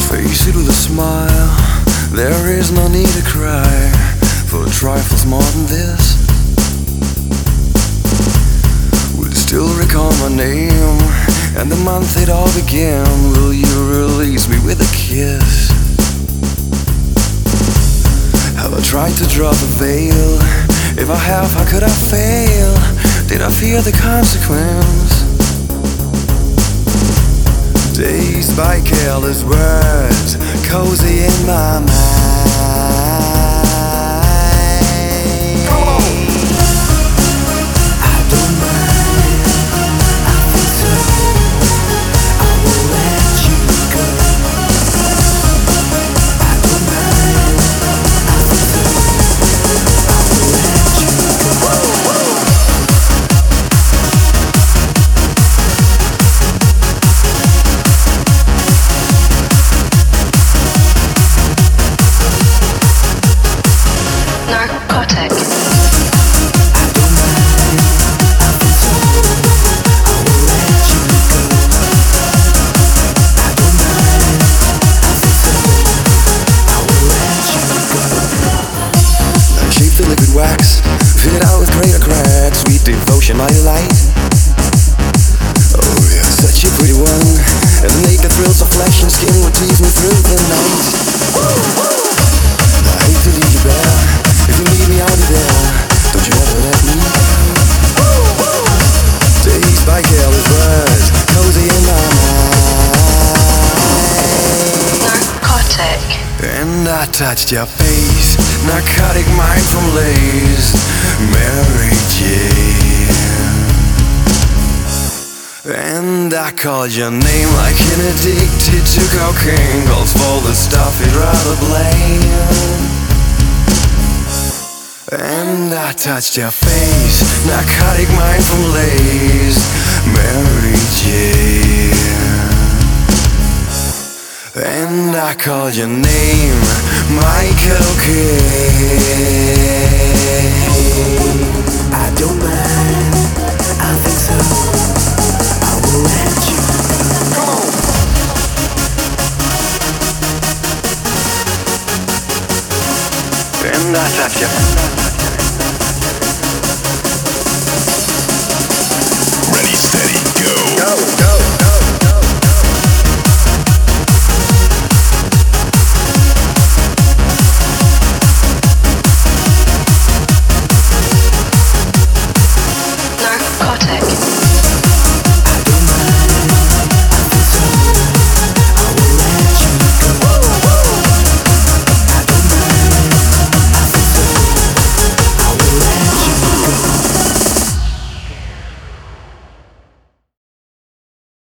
Face it with a smile, there is no need to cry for trifles more than this. Would still recall my name and the month it all began. Will you release me with a kiss? Have I tried to draw the veil? If I have, how could I fail? Did I fear the consequence? Dazed by careless words, cozy in my mind. I don't mind, I think so. I will let you go. I don't mind, I think so. I will let you go. Narcotic. Liquid wax, fitted out with greater cracks. Sweet devotion, my delight. Oh yeah, such a pretty one. And the naked thrills of flesh and skin would tease me through the night. I hate to leave you bare. If you leave me, I'll be there. Don't you ever let me down. Dazed by careless words, cozy in my mind. Narcotic. And I touched your face, narcotic mind from Lace, Mary Jane. And I called your name like an addicted to cocaine calls for the stuff he'd rather blame. And I touched your face, narcotic mind from Lace, Mary Jane. And I called your name, my cocaine. I don't mind, I think so. I will let you go. And I touch you.